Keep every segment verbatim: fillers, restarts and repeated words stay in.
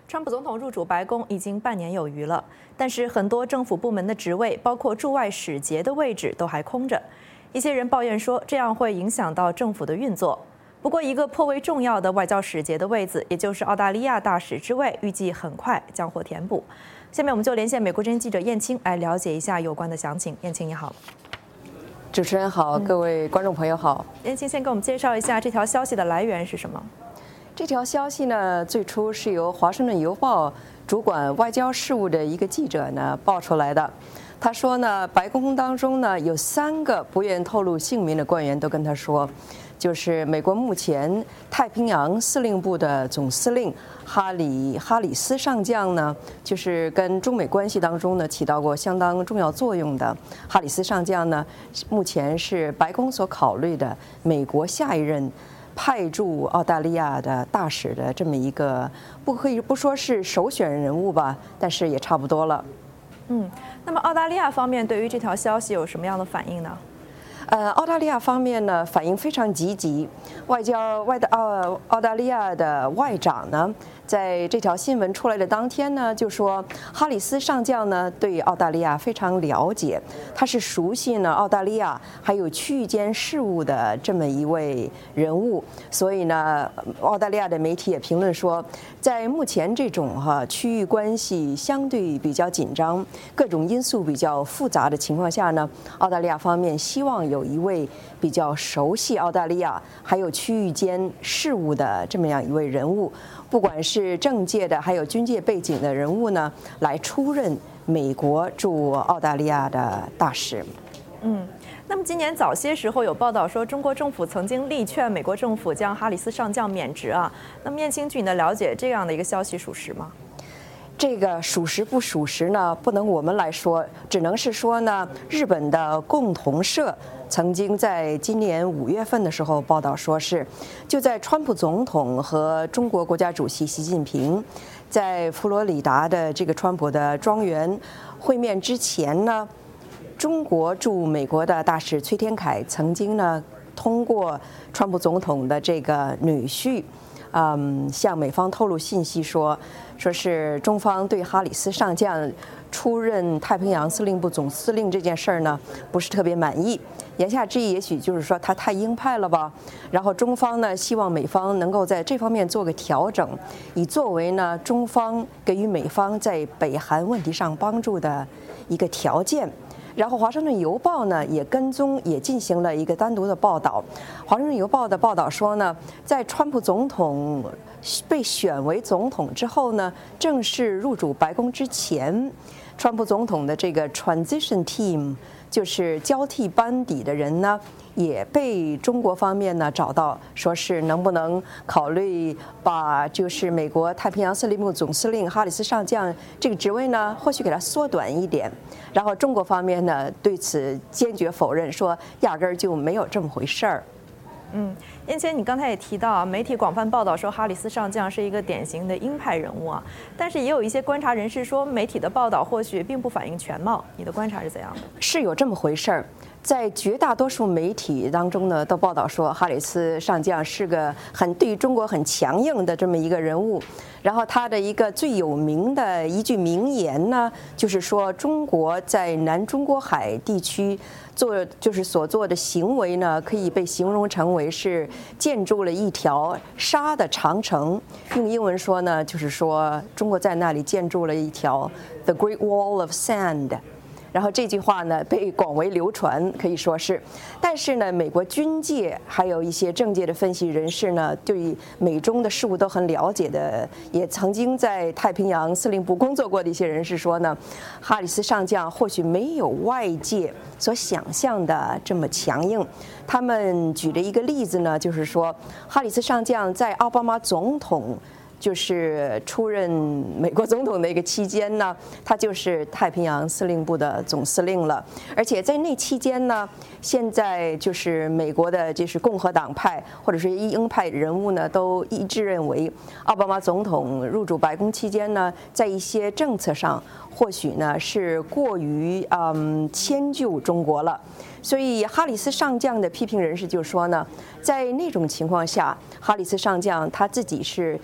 川普总统入主白宫已经半年有余了，但是很多政府部门的职位，包括驻外使节的位置都还空着。一些人抱怨说，这样会影响到政府的运作。不过，一个颇为重要的外交使节的位子，也就是澳大利亚大使之位，预计很快将获填补。下面我们就连线美国之音记者燕青来了解一下有关的详情。燕青你好。 主持人好，各位观众朋友好。 燕青先给我们介绍一下这条消息的来源是什么？ 这条消息呢，最初是由《华盛顿邮报》主管外交事务的一个记者呢爆出来的。他说呢，白宫当中呢有三个不愿透露姓名的官员都跟他说，就是美国目前太平洋司令部的总司令哈里哈里斯上将呢，就是跟中美关系当中呢起到过相当重要作用的哈里斯上将呢，目前是白宫所考虑的美国下一任派驻澳大利亚的大使的这么一个，不可以不说是首选人物吧，但是也差不多了。 嗯，那么澳大利亚方面对于这条消息有什么样的反应呢？ 呃，澳大利亚方面呢反应非常积极，外交外的澳澳大利亚的外长呢，在这条新闻出来的当天呢，就说哈里斯上将呢对澳大利亚非常了解，他是熟悉呢澳大利亚还有区域间事务的这么一位人物，所以呢，澳大利亚的媒体也评论说，在目前这种哈区域关系相对比较紧张、各种因素比较复杂的情况下呢，澳大利亚方面希望有一位比较熟悉澳大利亚还有区域间事务的这么样一位人物，不管是政界的还有军界背景的人物呢，来出任美国驻澳大利亚的大使。 嗯，那么今年早些时候有报道说，中国政府曾经力劝美国政府将哈里斯上将免职啊。那么燕青，据你的了解，这样的一个消息属实吗？ 这个属实不属实呢？不能我们来说，只能是说呢，日本的共同社曾经在今年五月份的时候报道说是，就在川普总统和中国国家主席习近平在佛罗里达的这个川普的庄园会面之前呢，中国驻美国的大使崔天凯曾经呢通过川普总统的这个女婿，嗯，向美方透露信息说，说是中方对哈里斯上将出任太平洋司令部总司令这件事儿呢，不是特别满意。言下之意，也许就是说他太鹰派了吧。然后中方呢，希望美方能够在这方面做个调整，以作为呢中方给予美方在北韩问题上帮助的一个条件。然后《华盛顿邮报》呢也跟踪，也进行了一个单独的报道。《华盛顿邮报》的报道说呢，在川普总统被选为总统之后呢，正式入主白宫之前，川普总统的这个 transition team， 就是交替班底的人呢，也被中国方面呢找到，说是能不能考虑把就是美国太平洋司令部总司令哈里斯上将这个职位呢，或许给它缩短一点。然后中国方面呢对此坚决否认，说压根儿就没有这么回事儿。 嗯，燕青，你刚才也提到啊，媒体广泛报道说哈里斯上将是一个典型的鹰派人物啊，但是也有一些观察人士说，媒体的报道或许并不反映全貌。你的观察是怎样的？ 是有这么回事儿。在绝大多数媒体当中呢，都报道说哈里斯上将是个很对中国很强硬的这么一个人物。然后他的一个最有名的一句名言呢，就是说中国在南中国海地区做就是所做的行为呢，可以被形容成为是建筑了一条沙的长城。用英文说呢，就是说中国在那里建筑了一条 The Great Wall of Sand。然后这句话呢被广为流传，可以说是，但是呢，美国军界还有一些政界的分析人士呢，对美中的事务都很了解的，也曾经在太平洋司令部工作过的一些人士说呢，哈里斯上将或许没有外界所想象的这么强硬。他们举的一个例子呢，就是说哈里斯上将在奥巴马总统就是出任美国总统的一个期间呢，他就是太平洋司令部的总司令了。而且在那期间呢，现在就是美国的就是共和党派或者是鹰派人物呢，都一致认为，奥巴马总统入主白宫期间呢，在一些政策上或许呢是过于嗯迁就中国了。所以哈里斯上将的批评人士就说呢，在那种情况下，哈里斯上将他自己是应该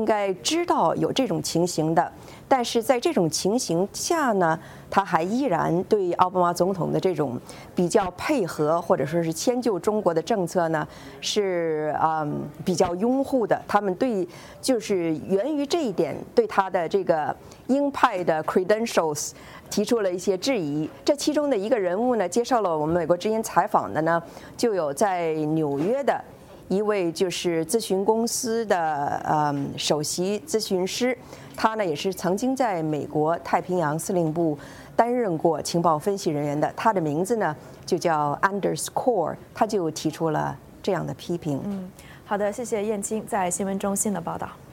该知道有这种情形的。但是在这种情形下呢，他还依然对奥巴马总统的这种比较配合或者说是迁就中国的政策呢，是嗯比较拥护的。他们对就是源于这一点，对他的这个鹰派的 credentials 提出了一些质疑。这其中的一个人物呢，接受了我们美国之音采访的呢，就有在纽约的一位就是咨询公司的嗯首席咨询师，他呢也是曾经在美国太平洋司令部担任过情报分析人员的，他的名字呢就叫 Anders Corr， 他就提出了这样的批评。 嗯，好的，谢谢燕青在新闻中心的报道。